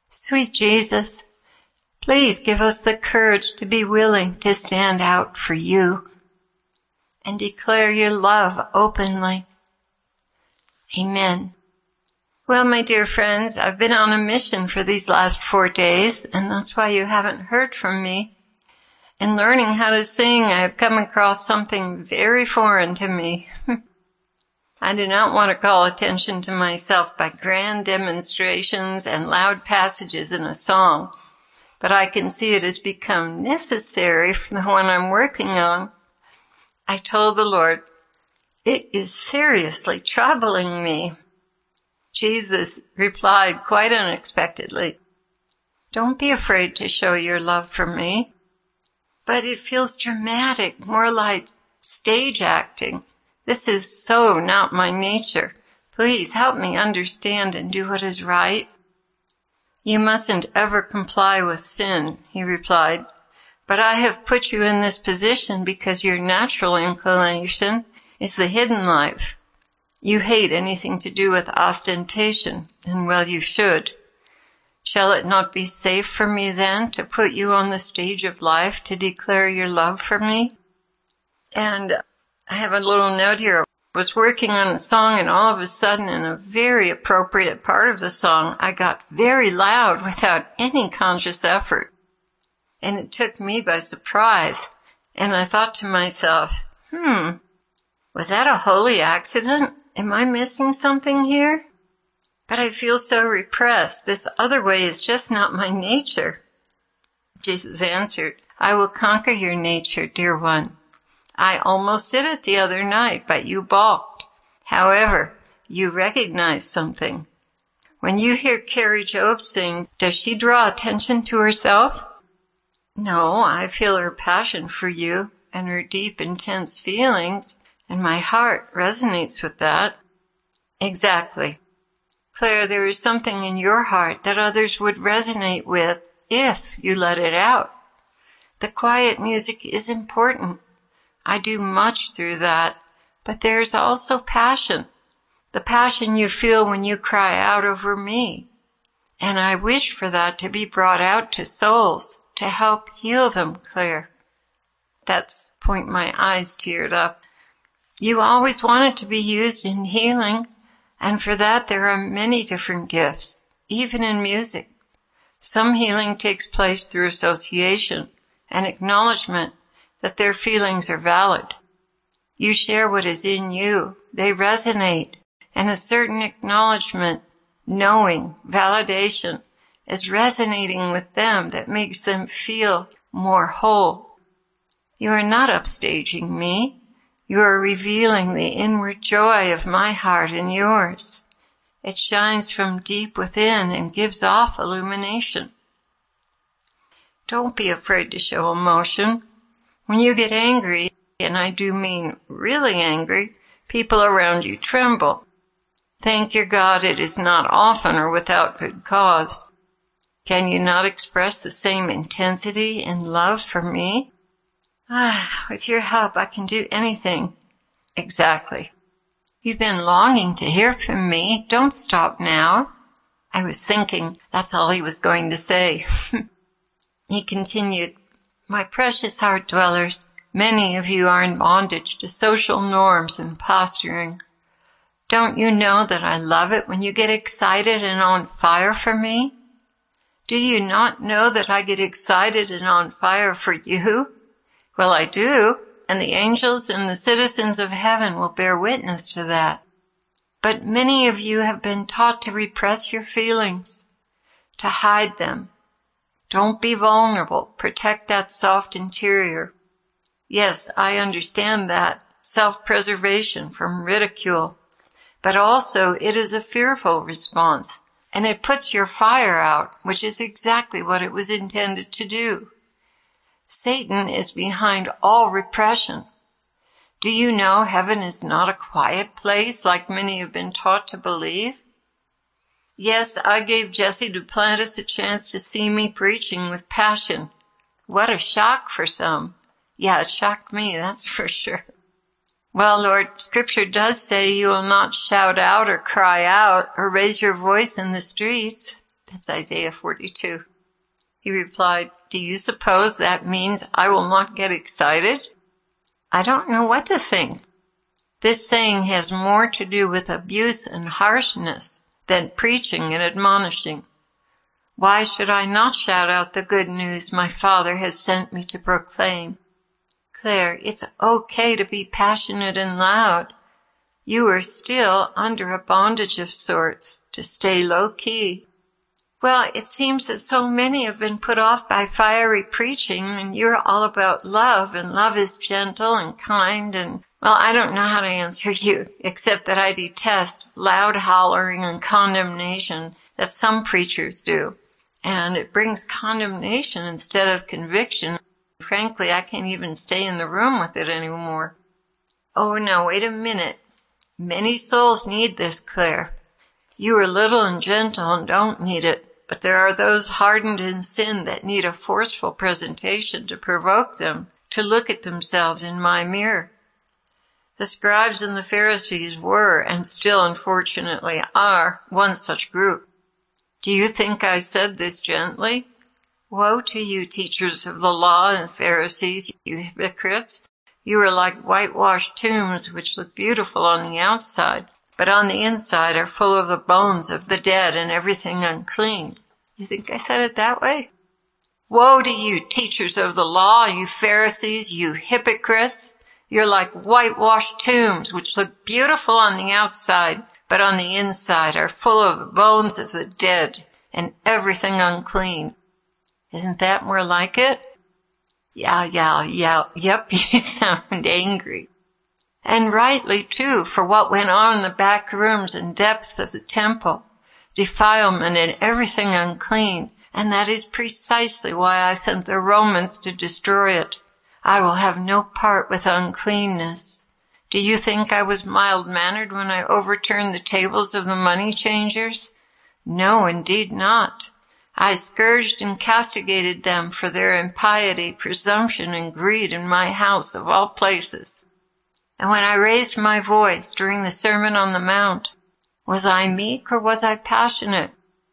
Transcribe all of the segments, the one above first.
Sweet Jesus, please give us the courage to be willing to stand out for you and declare your love openly. Amen. Well, my dear friends, I've been on a mission for these last 4 days, and that's why you haven't heard from me. In learning how to sing, I have come across something very foreign to me. I do not want to call attention to myself by grand demonstrations and loud passages in a song, but I can see it has become necessary for the one I'm working on. I told the Lord, it is seriously troubling me. Jesus replied quite unexpectedly, don't be afraid to show your love for me. But it feels dramatic, more like stage acting. This is so not my nature. Please help me understand and do what is right. You mustn't ever comply with sin, he replied. But I have put you in this position because your natural inclination is the hidden life. You hate anything to do with ostentation, and well you should. Shall it not be safe for me then to put you on the stage of life to declare your love for me? And I have a little note here. I was working on a song and all of a sudden in a very appropriate part of the song, I got very loud without any conscious effort. And it took me by surprise. And I thought to myself, was that a holy accident? Am I missing something here? But I feel so repressed. This other way is just not my nature. Jesus answered, I will conquer your nature, dear one. I almost did it the other night, but you balked. However, you recognize something. When you hear Carrie Job sing, does she draw attention to herself? No, I feel her passion for you and her deep, intense feelings, and my heart resonates with that. Exactly. Claire, there is something in your heart that others would resonate with if you let it out. The quiet music is important. I do much through that, but there's also passion. The passion you feel when you cry out over me. And I wish for that to be brought out to souls to help heal them, Claire. That's the point my eyes teared up. You always want it to be used in healing. And for that, there are many different gifts, even in music. Some healing takes place through association and acknowledgement that their feelings are valid. You share what is in you. They resonate. And a certain acknowledgement, knowing, validation is resonating with them that makes them feel more whole. You are not upstaging me. You are revealing the inward joy of my heart and yours. It shines from deep within and gives off illumination. Don't be afraid to show emotion. When you get angry, and I do mean really angry, people around you tremble. Thank your God it is not often or without good cause. Can you not express the same intensity and love for me? With your help, I can do anything. Exactly. You've been longing to hear from me. Don't stop now. I was thinking that's all he was going to say. He continued, my precious heart dwellers, many of you are in bondage to social norms and posturing. Don't you know that I love it when you get excited and on fire for me? Do you not know that I get excited and on fire for you? Well, I do, and the angels and the citizens of heaven will bear witness to that. But many of you have been taught to repress your feelings, to hide them. Don't be vulnerable. Protect that soft interior. Yes, I understand that. Self-preservation from ridicule. But also, it is a fearful response, and it puts your fire out, which is exactly what it was intended to do. Satan is behind all repression. Do you know heaven is not a quiet place like many have been taught to believe? Yes, I gave Jesse Duplantis a chance to see me preaching with passion. What a shock for some. Yeah, it shocked me, that's for sure. Well, Lord, Scripture does say you will not shout out or cry out or raise your voice in the streets. That's Isaiah 42. He replied, "Do you suppose that means I will not get excited?" I don't know what to think. This saying has more to do with abuse and harshness than preaching and admonishing. Why should I not shout out the good news my Father has sent me to proclaim? Claire, it's okay to be passionate and loud. You are still under a bondage of sorts, to stay low-key. Well, it seems that so many have been put off by fiery preaching, and you're all about love, and love is gentle and kind, and, well, I don't know how to answer you, except that I detest loud hollering and condemnation that some preachers do. And it brings condemnation instead of conviction. Frankly, I can't even stay in the room with it anymore. Oh, now, wait a minute. Many souls need this, Claire. You are little and gentle and don't need it. But there are those hardened in sin that need a forceful presentation to provoke them to look at themselves in my mirror. The scribes and the Pharisees were, and still unfortunately are, one such group. Do you think I said this gently? Woe to you, teachers of the law and Pharisees, you hypocrites! You are like whitewashed tombs which look beautiful on the outside, but on the inside are full of the bones of the dead and everything unclean. You think I said it that way? Woe to you, teachers of the law, you Pharisees, you hypocrites! You're like whitewashed tombs which look beautiful on the outside, but on the inside are full of the bones of the dead and everything unclean. Isn't that more like it? Yeah, yep, you sound angry. And rightly, too, for what went on in the back rooms and depths of the temple, defilement and everything unclean, and that is precisely why I sent the Romans to destroy it. I will have no part with uncleanness. Do you think I was mild-mannered when I overturned the tables of the money changers? No, indeed not. I scourged and castigated them for their impiety, presumption, and greed in my house of all places. And when I raised my voice during the Sermon on the Mount, was I meek or was I passionate?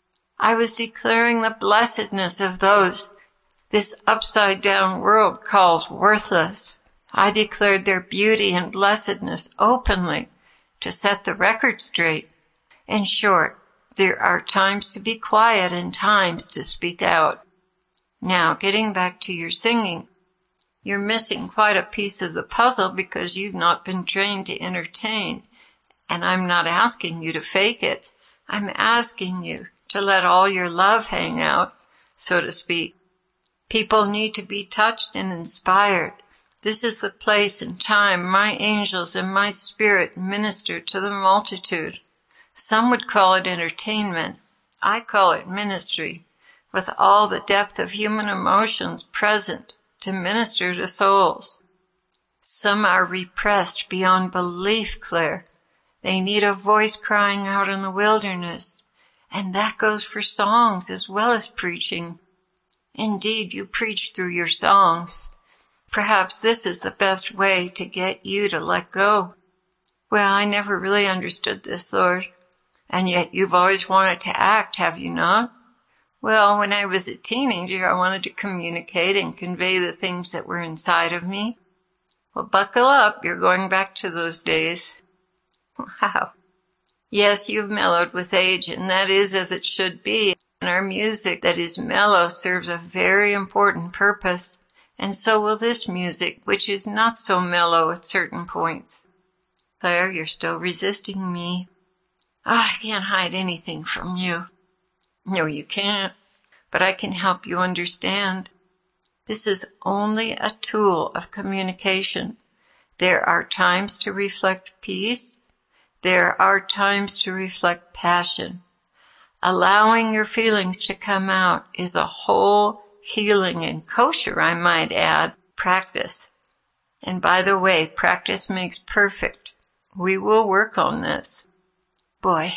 I was declaring the blessedness of those this upside-down world calls worthless. I declared their beauty and blessedness openly to set the record straight. In short, there are times to be quiet and times to speak out. Now, getting back to your singing, you're missing quite a piece of the puzzle because you've not been trained to entertain. And I'm not asking you to fake it. I'm asking you to let all your love hang out, so to speak. People need to be touched and inspired. This is the place and time my angels and my spirit minister to the multitude. Some would call it entertainment. I call it ministry, with all the depth of human emotions present to minister to souls. Some are repressed beyond belief, Claire. They need a voice crying out in the wilderness, and that goes for songs as well as preaching. Indeed, you preach through your songs. Perhaps this is the best way to get you to let go. Well, I never really understood this, Lord. And yet you've always wanted to act, have you not? Well, when I was a teenager, I wanted to communicate and convey the things that were inside of me. Well, buckle up. You're going back to those days. Wow. Yes, you've mellowed with age, and that is as it should be. And our music that is mellow serves a very important purpose, and so will this music, which is not so mellow at certain points. Claire, you're still resisting me. I can't hide anything from you. No, you can't, but I can help you understand. This is only a tool of communication. There are times to reflect peace. There are times to reflect passion. Allowing your feelings to come out is a whole healing and kosher, I might add, practice. And by the way, practice makes perfect. We will work on this. Boy,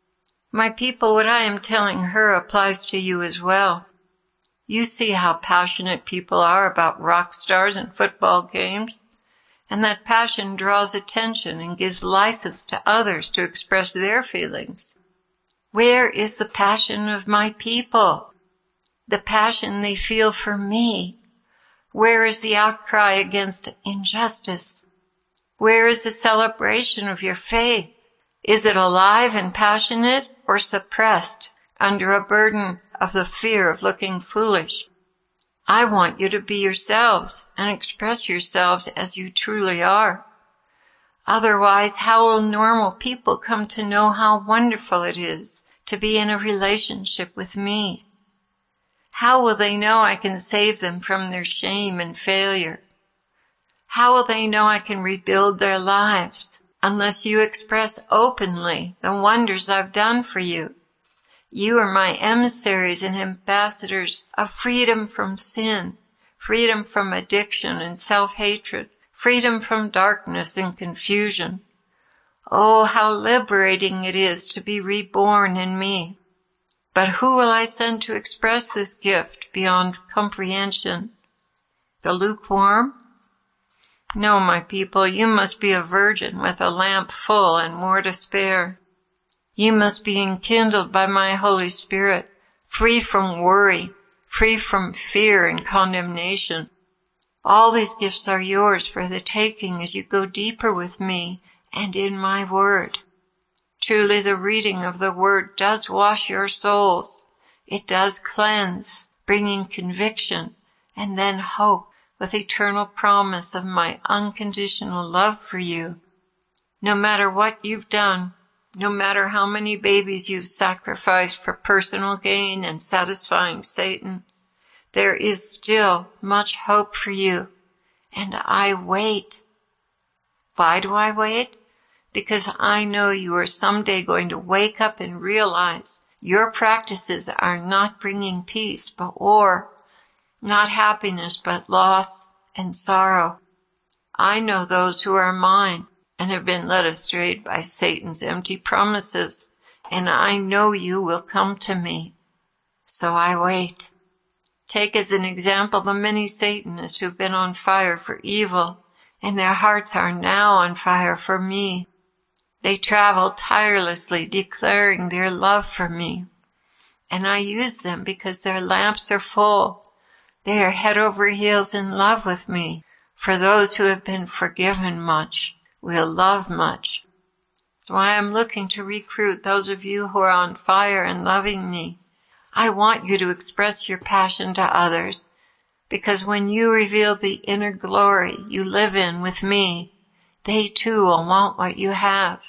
my people, what I am telling her applies to you as well. You see how passionate people are about rock stars and football games, and that passion draws attention and gives license to others to express their feelings. Where is the passion of my people? The passion they feel for me? Where is the outcry against injustice? Where is the celebration of your faith? Is it alive and passionate or suppressed under a burden of the fear of looking foolish? I want you to be yourselves and express yourselves as you truly are. Otherwise, how will normal people come to know how wonderful it is to be in a relationship with me? How will they know I can save them from their shame and failure? How will they know I can rebuild their lives unless you express openly the wonders I've done for you? You are my emissaries and ambassadors of freedom from sin, freedom from addiction and self-hatred, freedom from darkness and confusion. Oh, how liberating it is to be reborn in me. But who will I send to express this gift beyond comprehension? The lukewarm? No, my people, you must be a virgin with a lamp full and more to spare. You must be enkindled by my Holy Spirit, free from worry, free from fear and condemnation. All these gifts are yours for the taking as you go deeper with me and in my word. Truly, the reading of the word does wash your souls. It does cleanse, bringing conviction and then hope with eternal promise of my unconditional love for you. No matter what you've done, no matter how many babies you've sacrificed for personal gain and satisfying Satan, there is still much hope for you. And I wait. Why do I wait? Because I know you are someday going to wake up and realize your practices are not bringing peace but war, not happiness but loss and sorrow. I know those who are mine and have been led astray by Satan's empty promises, and I know you will come to me. So I wait. Take as an example the many Satanists who've been on fire for evil, and their hearts are now on fire for me. They travel tirelessly declaring their love for me, and I use them because their lamps are full. They are head over heels in love with me, for those who have been forgiven much will love much. So I am looking to recruit those of you who are on fire and loving me. I want you to express your passion to others, because when you reveal the inner glory you live in with me, they too will want what you have.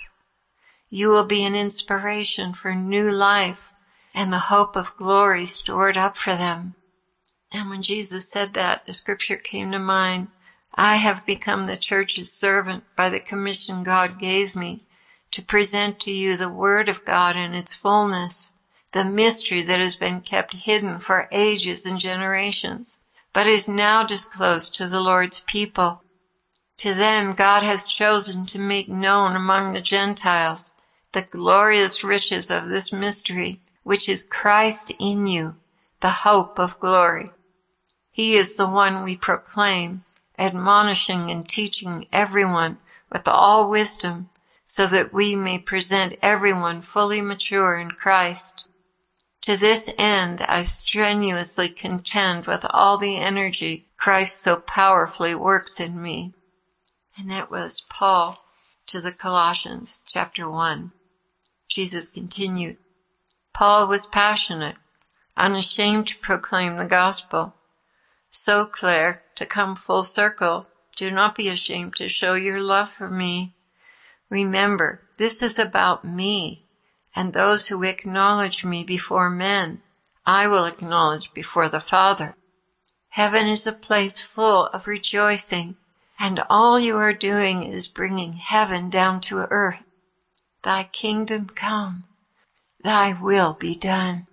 You will be an inspiration for new life and the hope of glory stored up for them. And when Jesus said that, the scripture came to mind, I have become the church's servant by the commission God gave me to present to you the word of God in its fullness, the mystery that has been kept hidden for ages and generations, but is now disclosed to the Lord's people. To them God has chosen to make known among the Gentiles the glorious riches of this mystery, which is Christ in you, the hope of glory. He is the one we proclaim, admonishing and teaching everyone with all wisdom, so that we may present everyone fully mature in Christ. To this end, I strenuously contend with all the energy Christ so powerfully works in me. And that was Paul to the Colossians, chapter 1. Jesus continued, Paul was passionate, unashamed to proclaim the gospel. So, Claire, to come full circle, do not be ashamed to show your love for me. Remember, this is about me, and those who acknowledge me before men, I will acknowledge before the Father. Heaven is a place full of rejoicing, and all you are doing is bringing heaven down to earth. Thy kingdom come, thy will be done.